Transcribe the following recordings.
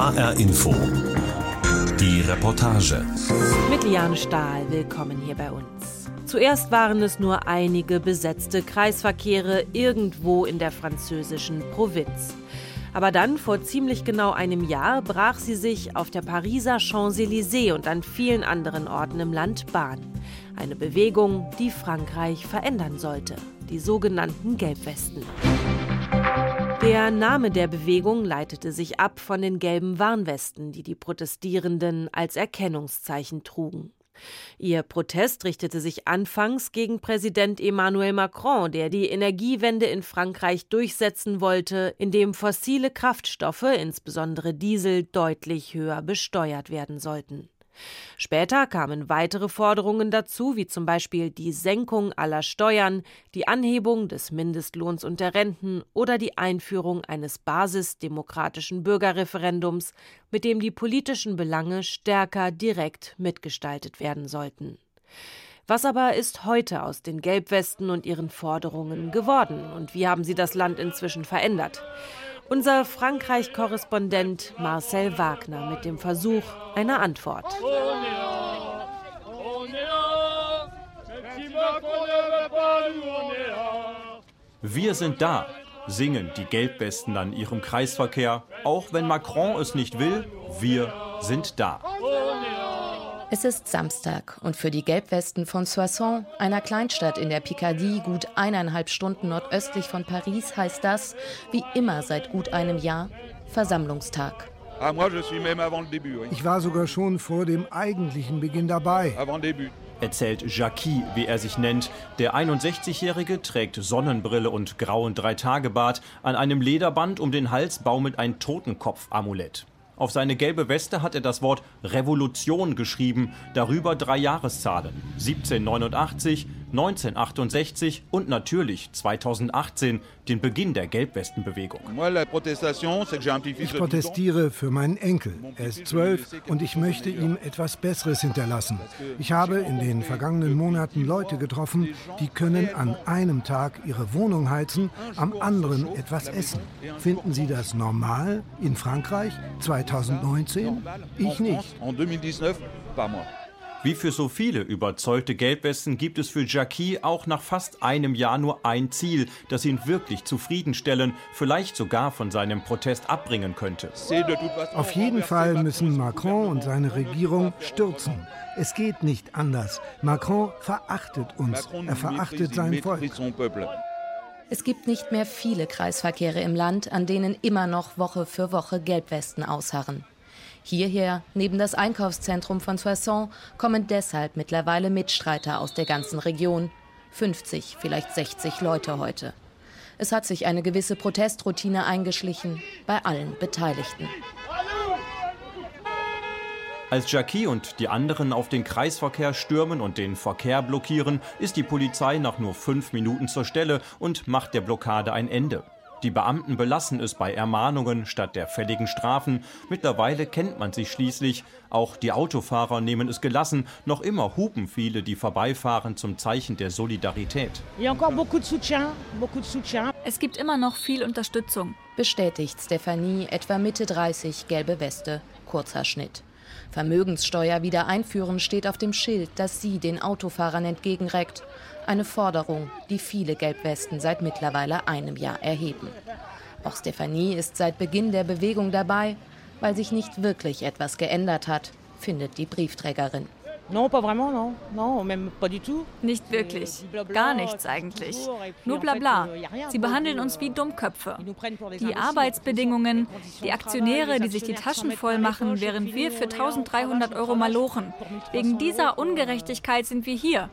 HR Info. Die Reportage. Mit Liane Stahl, willkommen hier bei uns. Zuerst waren es nur einige besetzte Kreisverkehre irgendwo in der französischen Provinz. Aber dann, vor ziemlich genau einem Jahr, brach sie sich auf der Pariser Champs-Élysées und an vielen anderen Orten im Land Bahn. Eine Bewegung, die Frankreich verändern sollte. Die sogenannten Gelbwesten. Der Name der Bewegung leitete sich ab von den gelben Warnwesten, die die Protestierenden als Erkennungszeichen trugen. Ihr Protest richtete sich anfangs gegen Präsident Emmanuel Macron, der die Energiewende in Frankreich durchsetzen wollte, indem fossile Kraftstoffe, insbesondere Diesel, deutlich höher besteuert werden sollten. Später kamen weitere Forderungen dazu, wie zum Beispiel die Senkung aller Steuern, die Anhebung des Mindestlohns und der Renten oder die Einführung eines basisdemokratischen Bürgerreferendums, mit dem die politischen Belange stärker direkt mitgestaltet werden sollten. Was aber ist heute aus den Gelbwesten und ihren Forderungen geworden? Und wie haben sie das Land inzwischen verändert? Unser Frankreich-Korrespondent Marcel Wagner mit dem Versuch einer Antwort. Wir sind da, singen die Gelbwesten an ihrem Kreisverkehr. Auch wenn Macron es nicht will, wir sind da. Es ist Samstag und für die Gelbwesten von Soissons, einer Kleinstadt in der Picardie, gut 1,5 Stunden nordöstlich von Paris, heißt das, wie immer seit gut einem Jahr, Versammlungstag. Ich war sogar schon vor dem eigentlichen Beginn dabei. Erzählt Jackie, wie er sich nennt. Der 61-Jährige trägt Sonnenbrille und grauen 3-Tage-Bart. An einem Lederband um den Hals baumelt ein Totenkopf-Amulett. Auf seine gelbe Weste hat er das Wort Revolution geschrieben, darüber 3 Jahreszahlen: 1789, 1968 und natürlich 2018, den Beginn der Gelbwestenbewegung. Ich protestiere für meinen Enkel. Er ist 12 und ich möchte ihm etwas Besseres hinterlassen. Ich habe in den vergangenen Monaten Leute getroffen, die können an einem Tag ihre Wohnung heizen, am anderen etwas essen. Finden Sie das normal in Frankreich 2019? Ich nicht. Wie für so viele überzeugte Gelbwesten gibt es für Jackie auch nach fast einem Jahr nur ein Ziel, das ihn wirklich zufriedenstellen, vielleicht sogar von seinem Protest abbringen könnte. Auf jeden Fall müssen Macron und seine Regierung stürzen. Es geht nicht anders. Macron verachtet uns. Er verachtet sein Volk. Es gibt nicht mehr viele Kreisverkehre im Land, an denen immer noch Woche für Woche Gelbwesten ausharren. Hierher, neben das Einkaufszentrum von Soissons, kommen deshalb mittlerweile Mitstreiter aus der ganzen Region. 50, vielleicht 60 Leute heute. Es hat sich eine gewisse Protestroutine eingeschlichen, bei allen Beteiligten. Als Jackie und die anderen auf den Kreisverkehr stürmen und den Verkehr blockieren, ist die Polizei nach nur 5 Minuten zur Stelle und macht der Blockade ein Ende. Die Beamten belassen es bei Ermahnungen statt der fälligen Strafen. Mittlerweile kennt man sich schließlich. Auch die Autofahrer nehmen es gelassen. Noch immer hupen viele, die vorbeifahren, zum Zeichen der Solidarität. Es gibt immer noch viel Unterstützung, bestätigt Stefanie, etwa Mitte 30, gelbe Weste, kurzer Schnitt. Vermögenssteuer wieder einführen steht auf dem Schild, das sie den Autofahrern entgegenreckt. Eine Forderung, die viele Gelbwesten seit mittlerweile einem Jahr erheben. Auch Stefanie ist seit Beginn der Bewegung dabei, weil sich nicht wirklich etwas geändert hat, findet die Briefträgerin. Nicht wirklich. Gar nichts eigentlich. Nur Blabla. Sie behandeln uns wie Dummköpfe. Die Arbeitsbedingungen, die Aktionäre, die sich die Taschen voll machen, während wir für 1.300 € malochen. Wegen dieser Ungerechtigkeit sind wir hier.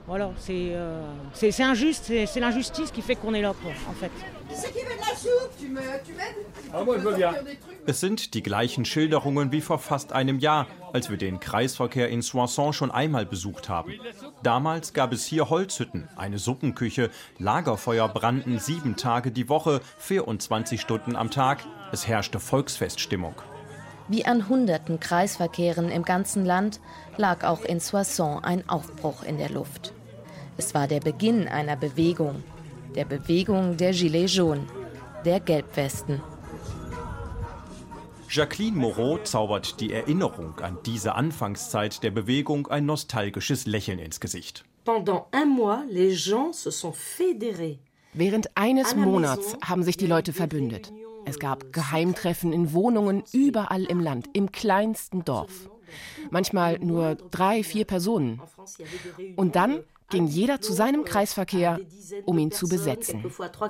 Es sind die gleichen Schilderungen wie vor fast einem Jahr, als wir den Kreisverkehr in Soissons schon einmal besucht haben. Damals gab es hier Holzhütten, eine Suppenküche, Lagerfeuer brannten 7 Tage die Woche, 24 Stunden am Tag. Es herrschte Volksfeststimmung. Wie an hunderten Kreisverkehren im ganzen Land lag auch in Soissons ein Aufbruch in der Luft. Es war der Beginn einer Bewegung, der Bewegung der Gilets jaunes, der Gelbwesten. Jacqueline Moreau zaubert die Erinnerung an diese Anfangszeit der Bewegung ein nostalgisches Lächeln ins Gesicht. Während eines Monats haben sich die Leute verbündet. Es gab Geheimtreffen in Wohnungen überall im Land, im kleinsten Dorf. Manchmal nur 3, 4 Personen. Und dann ging jeder zu seinem Kreisverkehr, um ihn zu besetzen.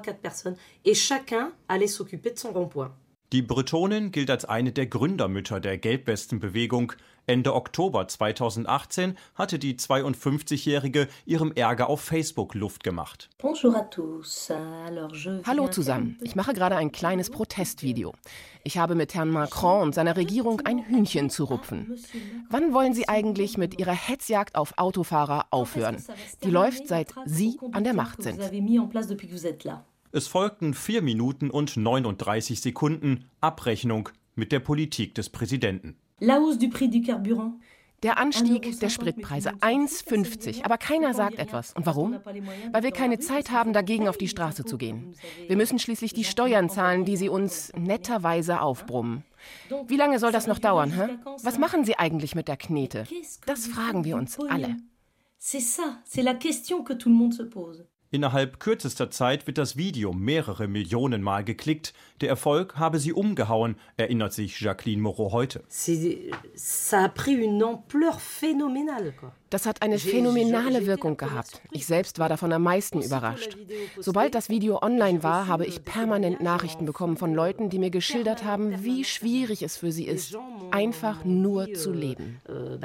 Die Bretonin gilt als eine der Gründermütter der Gelbwestenbewegung. Ende Oktober 2018 hatte die 52-Jährige ihrem Ärger auf Facebook Luft gemacht. Hallo zusammen, ich mache gerade ein kleines Protestvideo. Ich habe mit Herrn Macron und seiner Regierung ein Hühnchen zu rupfen. Wann wollen Sie eigentlich mit Ihrer Hetzjagd auf Autofahrer aufhören? Die läuft, seit Sie an der Macht sind. Es folgten 4 Minuten und 39 Sekunden Abrechnung mit der Politik des Präsidenten. Der Anstieg der Spritpreise, 1,50. Aber keiner sagt etwas. Und warum? Weil wir keine Zeit haben, dagegen auf die Straße zu gehen. Wir müssen schließlich die Steuern zahlen, die sie uns netterweise aufbrummen. Wie lange soll das noch dauern? Hä? Was machen Sie eigentlich mit der Knete? Das fragen wir uns alle. Innerhalb kürzester Zeit wird das Video mehrere Millionen Mal geklickt. Der Erfolg habe sie umgehauen, erinnert sich Jacqueline Moreau heute. Das hat eine phänomenale Wirkung gehabt. Ich selbst war davon am meisten überrascht. Sobald das Video online war, habe ich permanent Nachrichten bekommen von Leuten, die mir geschildert haben, wie schwierig es für sie ist, einfach nur zu leben.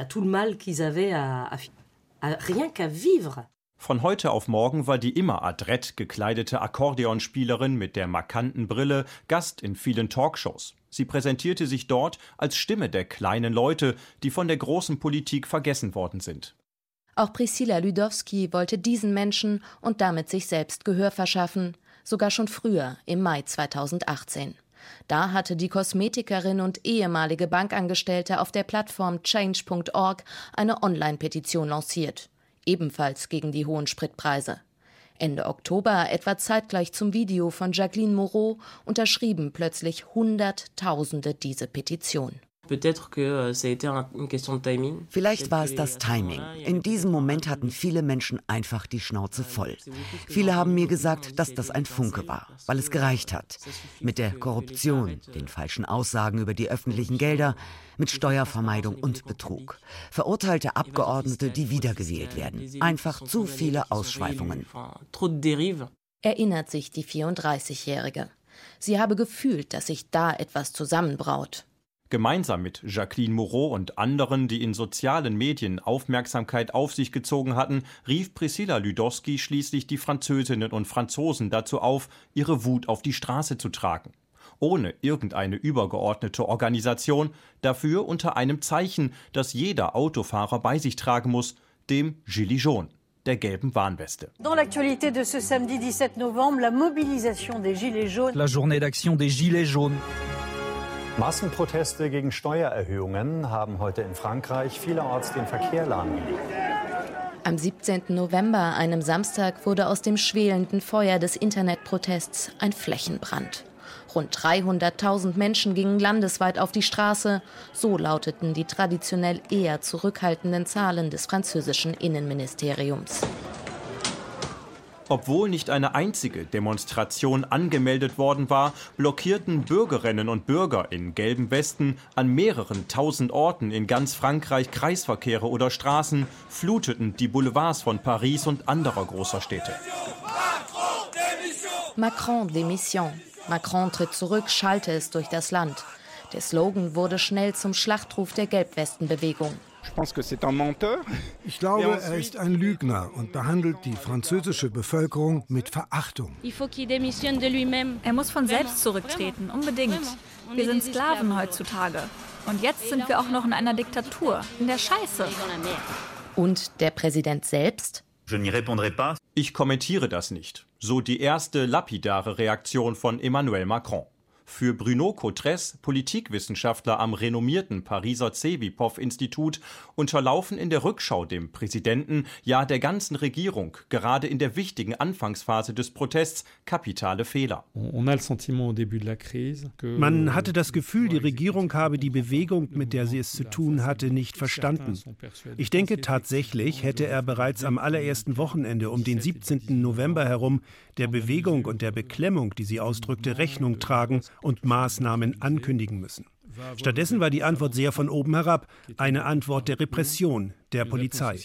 Von heute auf morgen war die immer adrett gekleidete Akkordeonspielerin mit der markanten Brille Gast in vielen Talkshows. Sie präsentierte sich dort als Stimme der kleinen Leute, die von der großen Politik vergessen worden sind. Auch Priscilla Ludowski wollte diesen Menschen und damit sich selbst Gehör verschaffen, sogar schon früher, im Mai 2018. Da hatte die Kosmetikerin und ehemalige Bankangestellte auf der Plattform change.org eine Online-Petition lanciert. Ebenfalls gegen die hohen Spritpreise. Ende Oktober, etwa zeitgleich zum Video von Jacqueline Moreau, unterschrieben plötzlich Hunderttausende diese Petition. Vielleicht war es das Timing. In diesem Moment hatten viele Menschen einfach die Schnauze voll. Viele haben mir gesagt, dass das ein Funke war, weil es gereicht hat. Mit der Korruption, den falschen Aussagen über die öffentlichen Gelder, mit Steuervermeidung und Betrug. Verurteilte Abgeordnete, die wiedergewählt werden. Einfach zu viele Ausschweifungen. Erinnert sich die 34-Jährige. Sie habe gefühlt, dass sich da etwas zusammenbraut. Gemeinsam mit Jacqueline Moreau und anderen, die in sozialen Medien Aufmerksamkeit auf sich gezogen hatten, rief Priscilla Ludowski schließlich die Französinnen und Franzosen dazu auf, ihre Wut auf die Straße zu tragen. Ohne irgendeine übergeordnete Organisation, dafür unter einem Zeichen, das jeder Autofahrer bei sich tragen muss, dem Gilet jaune, der gelben Warnweste. Dans l'actualité de ce samedi 17 novembre, la mobilisation des Gilets jaunes. La journée d'action des Gilets jaunes. Massenproteste gegen Steuererhöhungen haben heute in Frankreich vielerorts den Verkehr lahmgelegt. Am 17. November, einem Samstag, wurde aus dem schwelenden Feuer des Internetprotests ein Flächenbrand. Rund 300.000 Menschen gingen landesweit auf die Straße. So lauteten die traditionell eher zurückhaltenden Zahlen des französischen Innenministeriums. Obwohl nicht eine einzige Demonstration angemeldet worden war, blockierten Bürgerinnen und Bürger in gelben Westen an mehreren tausend Orten in ganz Frankreich Kreisverkehre oder Straßen, fluteten die Boulevards von Paris und anderer großer Städte. Macron démission. Macron tritt zurück, schallte es durch das Land. Der Slogan wurde schnell zum Schlachtruf der Gelbwestenbewegung. Ich glaube, er ist ein Lügner und behandelt die französische Bevölkerung mit Verachtung. Er muss von selbst zurücktreten, unbedingt. Wir sind Sklaven heutzutage. Und jetzt sind wir auch noch in einer Diktatur, in der Scheiße. Und der Präsident selbst? Ich kommentiere das nicht. So die erste lapidare Reaktion von Emmanuel Macron. Für Bruno Cotresse, Politikwissenschaftler am renommierten Pariser Cevipof-Institut, unterlaufen in der Rückschau dem Präsidenten, ja der ganzen Regierung, gerade in der wichtigen Anfangsphase des Protests, kapitale Fehler. Man hatte das Gefühl, die Regierung habe die Bewegung, mit der sie es zu tun hatte, nicht verstanden. Ich denke, tatsächlich hätte er bereits am allerersten Wochenende um den 17. November herum der Bewegung und der Beklemmung, die sie ausdrückte, Rechnung tragen und Maßnahmen ankündigen müssen. Stattdessen war die Antwort sehr von oben herab, eine Antwort der Repression, der Polizei.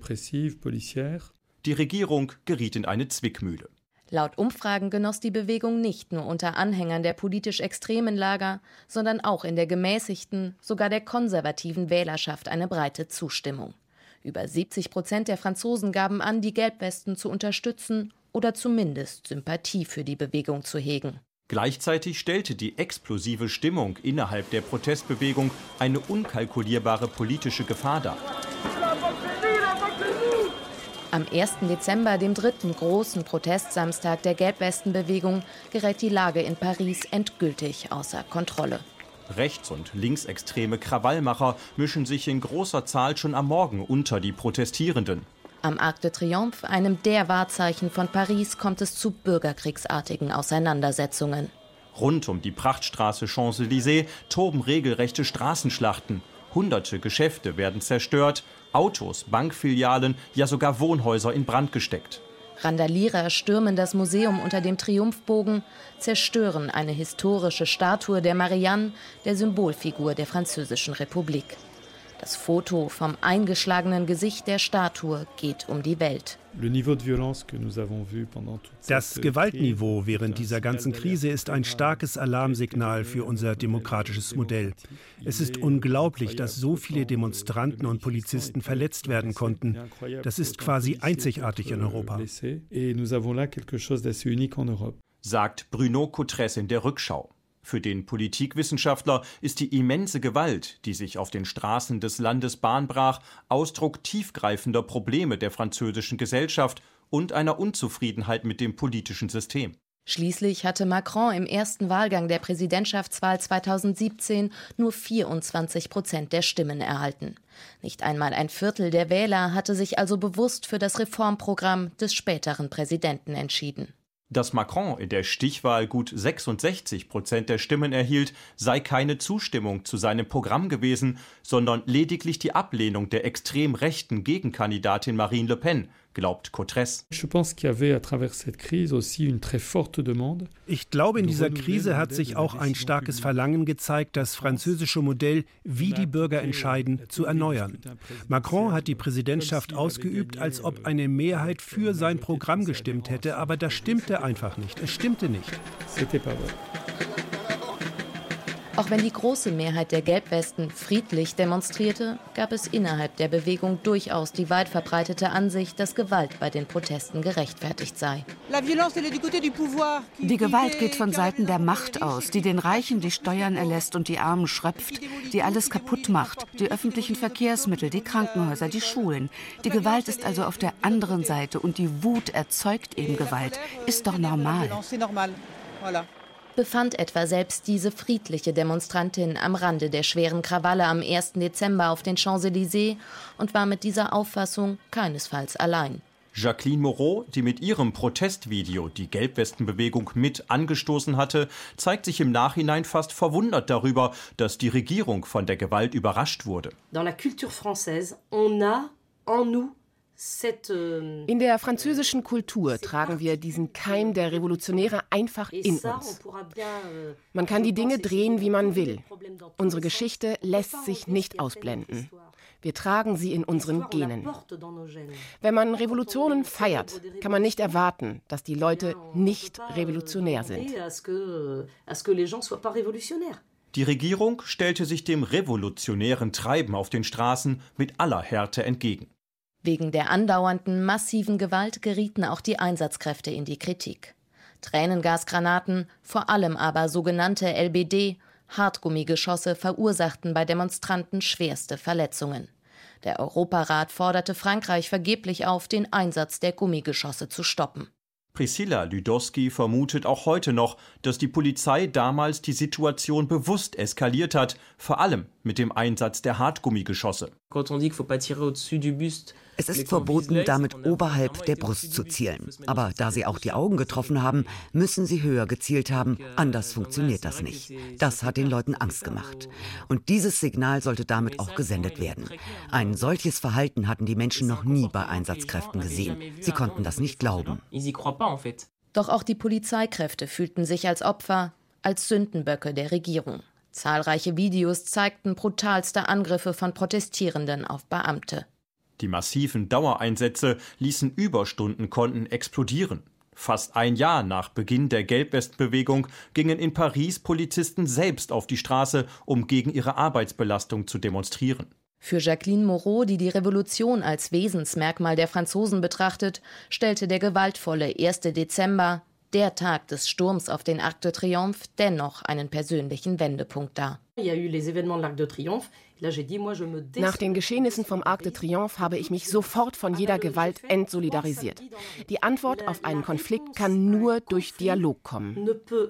Die Regierung geriet in eine Zwickmühle. Laut Umfragen genoss die Bewegung nicht nur unter Anhängern der politisch extremen Lager, sondern auch in der gemäßigten, sogar der konservativen Wählerschaft eine breite Zustimmung. Über 70% der Franzosen gaben an, die Gelbwesten zu unterstützen oder zumindest Sympathie für die Bewegung zu hegen. Gleichzeitig stellte die explosive Stimmung innerhalb der Protestbewegung eine unkalkulierbare politische Gefahr dar. Am 1. Dezember, dem dritten großen Protestsamstag der Gelbwestenbewegung, gerät die Lage in Paris endgültig außer Kontrolle. Rechts- und linksextreme Krawallmacher mischen sich in großer Zahl schon am Morgen unter die Protestierenden. Am Arc de Triomphe, einem der Wahrzeichen von Paris, kommt es zu bürgerkriegsartigen Auseinandersetzungen. Rund um die Prachtstraße Champs-Élysées toben regelrechte Straßenschlachten. Hunderte Geschäfte werden zerstört, Autos, Bankfilialen, ja sogar Wohnhäuser in Brand gesteckt. Randalierer stürmen das Museum unter dem Triumphbogen, zerstören eine historische Statue der Marianne, der Symbolfigur der Französischen Republik. Das Foto vom eingeschlagenen Gesicht der Statue geht um die Welt. Das Gewaltniveau während dieser ganzen Krise ist ein starkes Alarmsignal für unser demokratisches Modell. Es ist unglaublich, dass so viele Demonstranten und Polizisten verletzt werden konnten. Das ist quasi einzigartig in Europa. Sagt Bruno Cotresse in der Rückschau. Für den Politikwissenschaftler ist die immense Gewalt, die sich auf den Straßen des Landes Bahn brach, Ausdruck tiefgreifender Probleme der französischen Gesellschaft und einer Unzufriedenheit mit dem politischen System. Schließlich hatte Macron im ersten Wahlgang der Präsidentschaftswahl 2017 nur 24% der Stimmen erhalten. Nicht einmal ein Viertel der Wähler hatte sich also bewusst für das Reformprogramm des späteren Präsidenten entschieden. Dass Macron in der Stichwahl gut 66% der Stimmen erhielt, sei keine Zustimmung zu seinem Programm gewesen, sondern lediglich die Ablehnung der extrem rechten Gegenkandidatin Marine Le Pen, glaubt Cotresse. Ich glaube, in dieser Krise hat sich auch ein starkes Verlangen gezeigt, das französische Modell, wie die Bürger entscheiden, zu erneuern. Macron hat die Präsidentschaft ausgeübt, als ob eine Mehrheit für sein Programm gestimmt hätte, aber das stimmte einfach nicht. Es stimmte nicht. Auch wenn die große Mehrheit der Gelbwesten friedlich demonstrierte, gab es innerhalb der Bewegung durchaus die weit verbreitete Ansicht, dass Gewalt bei den Protesten gerechtfertigt sei. Die Gewalt geht von Seiten der Macht aus, die den Reichen die Steuern erlässt und die Armen schröpft, die alles kaputt macht, die öffentlichen Verkehrsmittel, die Krankenhäuser, die Schulen. Die Gewalt ist also auf der anderen Seite und die Wut erzeugt eben Gewalt. Ist doch normal. Befand etwa selbst diese friedliche Demonstrantin am Rande der schweren Krawalle am 1. Dezember auf den Champs-Élysées und war mit dieser Auffassung keinesfalls allein. Jacqueline Moreau, die mit ihrem Protestvideo die Gelbwestenbewegung mit angestoßen hatte, zeigt sich im Nachhinein fast verwundert darüber, dass die Regierung von der Gewalt überrascht wurde. Dans la culture française, on a en nous. In der französischen Kultur tragen wir diesen Keim der Revolutionäre einfach in uns. Man kann die Dinge drehen, wie man will. Unsere Geschichte lässt sich nicht ausblenden. Wir tragen sie in unseren Genen. Wenn man Revolutionen feiert, kann man nicht erwarten, dass die Leute nicht revolutionär sind. Die Regierung stellte sich dem revolutionären Treiben auf den Straßen mit aller Härte entgegen. Wegen der andauernden, massiven Gewalt gerieten auch die Einsatzkräfte in die Kritik. Tränengasgranaten, vor allem aber sogenannte LBD, Hartgummigeschosse, verursachten bei Demonstranten schwerste Verletzungen. Der Europarat forderte Frankreich vergeblich auf, den Einsatz der Gummigeschosse zu stoppen. Priscilla Lydowski vermutet auch heute noch, dass die Polizei damals die Situation bewusst eskaliert hat, vor allem mit dem Einsatz der Hartgummigeschosse. Es ist verboten, damit oberhalb der Brust zu zielen. Aber da sie auch die Augen getroffen haben, müssen sie höher gezielt haben. Anders funktioniert das nicht. Das hat den Leuten Angst gemacht. Und dieses Signal sollte damit auch gesendet werden. Ein solches Verhalten hatten die Menschen noch nie bei Einsatzkräften gesehen. Sie konnten das nicht glauben. Doch auch die Polizeikräfte fühlten sich als Opfer, als Sündenböcke der Regierung. Zahlreiche Videos zeigten brutalste Angriffe von Protestierenden auf Beamte. Die massiven Dauereinsätze ließen Überstundenkonten explodieren. Fast ein Jahr nach Beginn der Gelbwestenbewegung gingen in Paris Polizisten selbst auf die Straße, um gegen ihre Arbeitsbelastung zu demonstrieren. Für Jacqueline Moreau, die die Revolution als Wesensmerkmal der Franzosen betrachtet, stellte der gewaltvolle 1. Dezember, der Tag des Sturms auf den Arc de Triomphe, dennoch einen persönlichen Wendepunkt dar. Nach den Geschehnissen vom Arc de Triomphe habe ich mich sofort von jeder Gewalt entsolidarisiert. Die Antwort auf einen Konflikt kann nur durch Dialog kommen.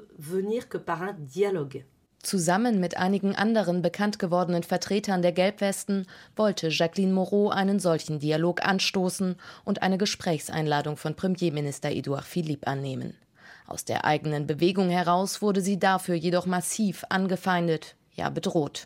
Zusammen mit einigen anderen bekannt gewordenen Vertretern der Gelbwesten wollte Jacqueline Moreau einen solchen Dialog anstoßen und eine Gesprächseinladung von Premierminister Édouard Philippe annehmen. Aus der eigenen Bewegung heraus wurde sie dafür jedoch massiv angefeindet, ja bedroht.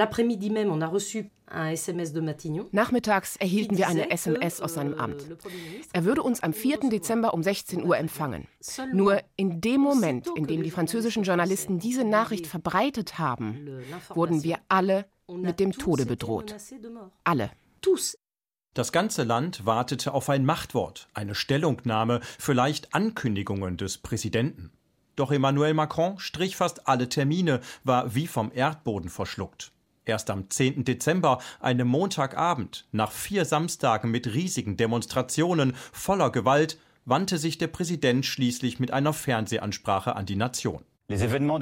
Nachmittags erhielten wir eine SMS aus seinem Amt. Er würde uns am 4. Dezember um 16 Uhr empfangen. Nur in dem Moment, in dem die französischen Journalisten diese Nachricht verbreitet haben, wurden wir alle mit dem Tode bedroht. Alle. Das ganze Land wartete auf ein Machtwort, eine Stellungnahme, vielleicht Ankündigungen des Präsidenten. Doch Emmanuel Macron strich fast alle Termine, war wie vom Erdboden verschluckt. Erst am 10. Dezember, einem Montagabend, nach 4 Samstagen mit riesigen Demonstrationen voller Gewalt, wandte sich der Präsident schließlich mit einer Fernsehansprache an die Nation. Die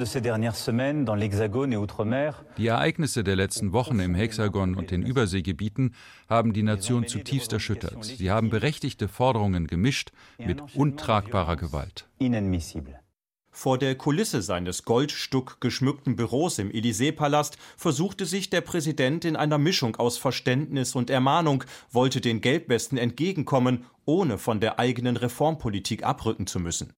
Ereignisse der letzten Wochen im Hexagon und den Überseegebieten haben die Nation zutiefst erschüttert. Sie haben berechtigte Forderungen gemischt mit untragbarer Gewalt. Vor der Kulisse seines Goldstuck geschmückten Büros im Élysée-Palast versuchte sich der Präsident in einer Mischung aus Verständnis und Ermahnung, wollte den Gelbwesten entgegenkommen, ohne von der eigenen Reformpolitik abrücken zu müssen.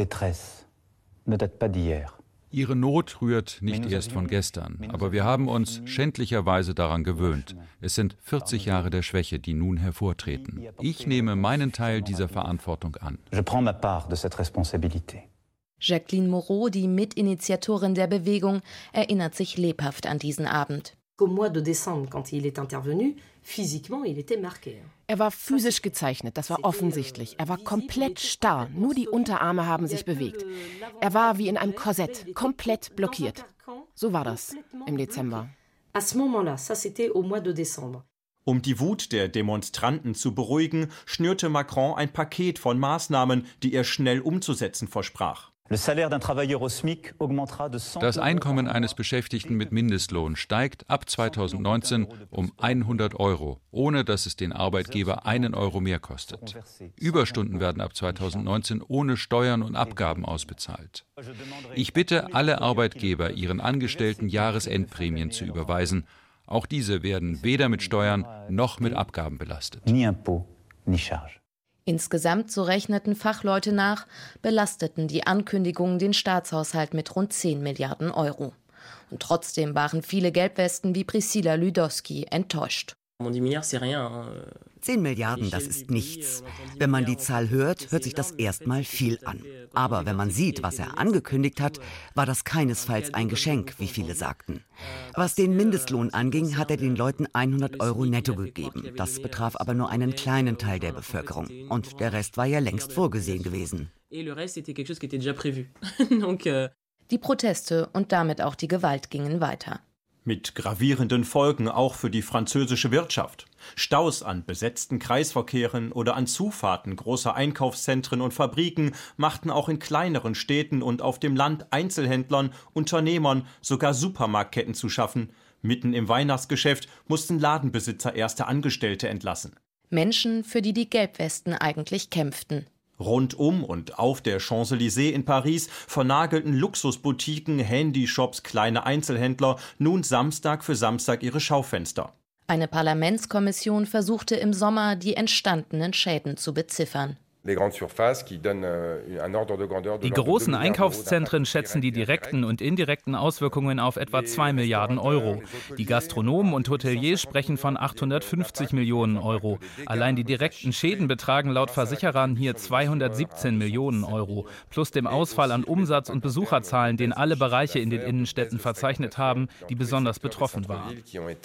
Ihre Not rührt nicht erst von gestern, aber wir haben uns schändlicherweise daran gewöhnt. Es sind 40 Jahre der Schwäche, die nun hervortreten. Ich nehme meinen Teil dieser Verantwortung an. Jacqueline Moreau, die Mitinitiatorin der Bewegung, erinnert sich lebhaft an diesen Abend. Er war physisch gezeichnet, das war offensichtlich. Er war komplett starr, nur die Unterarme haben sich bewegt. Er war wie in einem Korsett, komplett blockiert. So war das im Dezember. Um die Wut der Demonstranten zu beruhigen, schnürte Macron ein Paket von Maßnahmen, die er schnell umzusetzen versprach. Das Einkommen eines Beschäftigten mit Mindestlohn steigt ab 2019 um 100 €, ohne dass es den Arbeitgeber 1 € mehr kostet. Überstunden werden ab 2019 ohne Steuern und Abgaben ausbezahlt. Ich bitte alle Arbeitgeber, ihren Angestellten Jahresendprämien zu überweisen. Auch diese werden weder mit Steuern noch mit Abgaben belastet. Insgesamt, so rechneten Fachleute nach, belasteten die Ankündigungen den Staatshaushalt mit rund 10 Milliarden €. Und trotzdem waren viele Gelbwesten wie Priscilla Lydowski enttäuscht. 10 Milliarden, das ist nichts. Wenn man die Zahl hört, hört sich das erstmal viel an. Aber wenn man sieht, was er angekündigt hat, war das keinesfalls ein Geschenk, wie viele sagten. Was den Mindestlohn anging, hat er den Leuten 100 € netto gegeben. Das betraf aber nur einen kleinen Teil der Bevölkerung. Und der Rest war ja längst vorgesehen gewesen. Die Proteste und damit auch die Gewalt gingen weiter. Mit gravierenden Folgen auch für die französische Wirtschaft. Staus an besetzten Kreisverkehren oder an Zufahrten großer Einkaufszentren und Fabriken machten auch in kleineren Städten und auf dem Land Einzelhändlern, Unternehmern, sogar Supermarktketten zu schaffen. Mitten im Weihnachtsgeschäft mussten Ladenbesitzer erste Angestellte entlassen. Menschen, für die die Gelbwesten eigentlich kämpften. Rundum und auf der Champs-Élysées in Paris vernagelten Luxusboutiquen, Handyshops, kleine Einzelhändler nun Samstag für Samstag ihre Schaufenster. Eine Parlamentskommission versuchte im Sommer, die entstandenen Schäden zu beziffern. Die großen Einkaufszentren schätzen die direkten und indirekten Auswirkungen auf etwa 2 Milliarden Euro. Die Gastronomen und Hoteliers sprechen von 850 Millionen Euro. Allein die direkten Schäden betragen laut Versicherern hier 217 Millionen Euro. Plus dem Ausfall an Umsatz- und Besucherzahlen, den alle Bereiche in den Innenstädten verzeichnet haben, die besonders betroffen waren.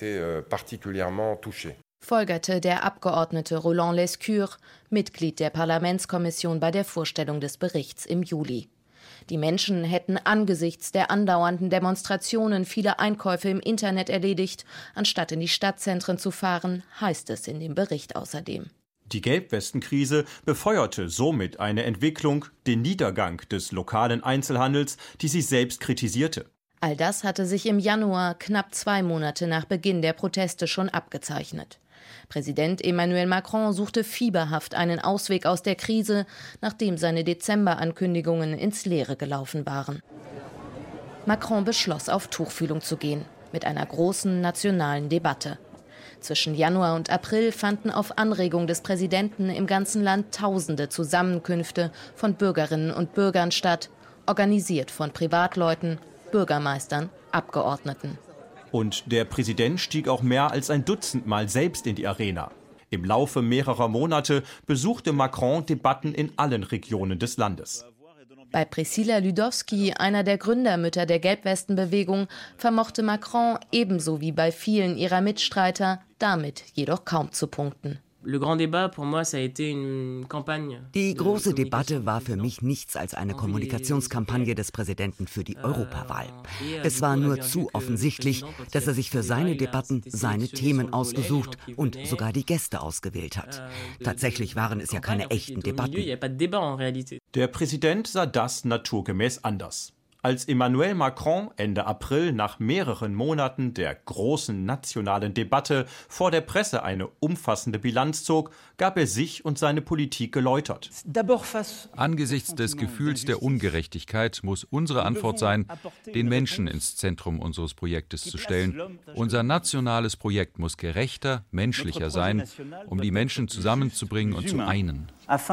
Folgerte der Abgeordnete Roland Lescure, Mitglied der Parlamentskommission bei der Vorstellung des Berichts im Juli. Die Menschen hätten angesichts der andauernden Demonstrationen viele Einkäufe im Internet erledigt, anstatt in die Stadtzentren zu fahren, heißt es in dem Bericht außerdem. Die Gelbwestenkrise befeuerte somit eine Entwicklung, den Niedergang des lokalen Einzelhandels, die sie selbst kritisierte. All das hatte sich im Januar, knapp 2 Monate nach Beginn der Proteste, schon abgezeichnet. Präsident Emmanuel Macron suchte fieberhaft einen Ausweg aus der Krise, nachdem seine Dezemberankündigungen ins Leere gelaufen waren. Macron beschloss, auf Tuchfühlung zu gehen, mit einer großen nationalen Debatte. Zwischen Januar und April fanden auf Anregung des Präsidenten im ganzen Land Tausende Zusammenkünfte von Bürgerinnen und Bürgern statt, organisiert von Privatleuten, Bürgermeistern, Abgeordneten. Und der Präsident stieg auch mehr als ein Dutzend Mal selbst in die Arena. Im Laufe mehrerer Monate besuchte Macron Debatten in allen Regionen des Landes. Bei Priscilla Ludowski, einer der Gründermütter der Gelbwestenbewegung, vermochte Macron ebenso wie bei vielen ihrer Mitstreiter damit jedoch kaum zu punkten. Die große Debatte war für mich nichts als eine Kommunikationskampagne des Präsidenten für die Europawahl. Es war nur zu offensichtlich, dass er sich für seine Debatten seine Themen ausgesucht und sogar die Gäste ausgewählt hat. Tatsächlich waren es ja keine echten Debatten. Der Präsident sah das naturgemäß anders. Als Emmanuel Macron Ende April nach mehreren Monaten der großen nationalen Debatte vor der Presse eine umfassende Bilanz zog, gab er sich und seine Politik geläutert. Angesichts des Gefühls der Ungerechtigkeit muss unsere Antwort sein, den Menschen ins Zentrum unseres Projektes zu stellen. Unser nationales Projekt muss gerechter, menschlicher sein, um die Menschen zusammenzubringen und zu einen.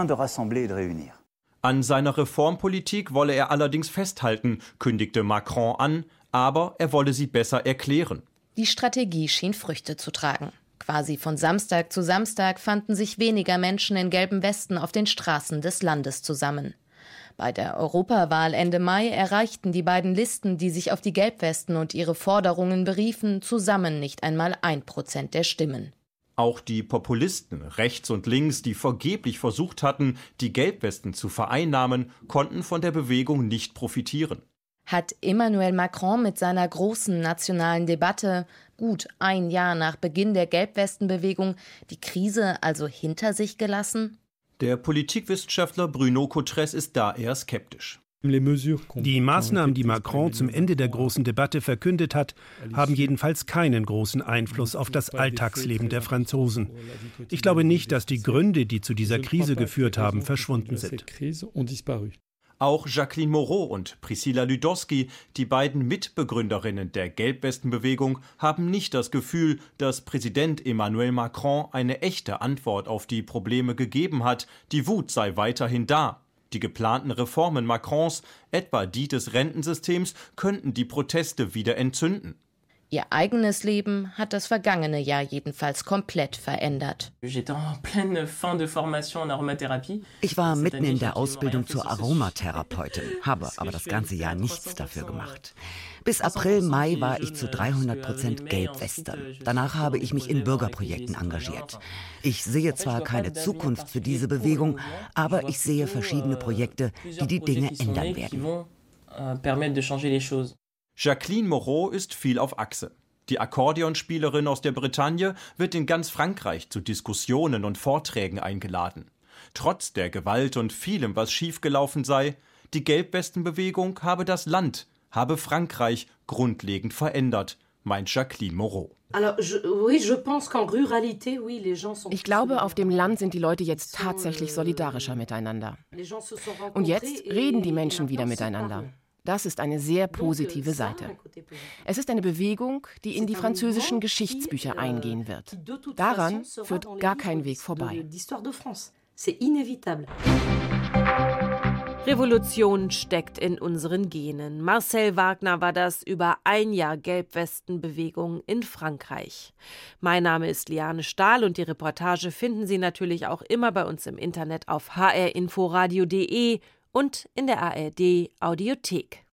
An seiner Reformpolitik wolle er allerdings festhalten, kündigte Macron an, aber er wolle sie besser erklären. Die Strategie schien Früchte zu tragen. Quasi von Samstag zu Samstag fanden sich weniger Menschen in gelben Westen auf den Straßen des Landes zusammen. Bei der Europawahl Ende Mai erreichten die beiden Listen, die sich auf die Gelbwesten und ihre Forderungen beriefen, zusammen nicht einmal 1% der Stimmen. Auch die Populisten rechts und links, die vergeblich versucht hatten, die Gelbwesten zu vereinnahmen, konnten von der Bewegung nicht profitieren. Hat Emmanuel Macron mit seiner großen nationalen Debatte, gut 1 Jahr nach Beginn der Gelbwestenbewegung, die Krise also hinter sich gelassen? Der Politikwissenschaftler Bruno Cotres ist da eher skeptisch. Die Maßnahmen, die Macron zum Ende der großen Debatte verkündet hat, haben jedenfalls keinen großen Einfluss auf das Alltagsleben der Franzosen. Ich glaube nicht, dass die Gründe, die zu dieser Krise geführt haben, verschwunden sind. Auch Jacqueline Moreau und Priscilla Ludowski, die beiden Mitbegründerinnen der Gelbwestenbewegung, haben nicht das Gefühl, dass Präsident Emmanuel Macron eine echte Antwort auf die Probleme gegeben hat. Die Wut sei weiterhin da. Die geplanten Reformen Macrons, etwa die des Rentensystems, könnten die Proteste wieder entzünden. Ihr eigenes Leben hat das vergangene Jahr jedenfalls komplett verändert. Ich war mitten in der Ausbildung zur Aromatherapeutin, habe aber das ganze Jahr nichts dafür gemacht. Bis April, Mai war ich zu 300% Gelbwestern. Danach habe ich mich in Bürgerprojekten engagiert. Ich sehe zwar keine Zukunft für diese Bewegung, aber ich sehe verschiedene Projekte, die die Dinge ändern werden. Jacqueline Moreau ist viel auf Achse. Die Akkordeonspielerin aus der Bretagne wird in ganz Frankreich zu Diskussionen und Vorträgen eingeladen. Trotz der Gewalt und vielem, was schiefgelaufen sei, die Gelbwestenbewegung habe das Land, habe Frankreich grundlegend verändert, meint Jacqueline Moreau. Ich glaube, auf dem Land sind die Leute jetzt tatsächlich solidarischer miteinander. Und jetzt reden die Menschen wieder miteinander. Das ist eine sehr positive Seite. Es ist eine Bewegung, die in die französischen Geschichtsbücher eingehen wird. Daran führt gar kein Weg vorbei. Revolution steckt in unseren Genen. Marcel Wagner war das über ein Jahr Gelbwestenbewegung in Frankreich. Mein Name ist Liane Stahl und die Reportage finden Sie natürlich auch immer bei uns im Internet auf hrinforadio.de und in der ARD Audiothek.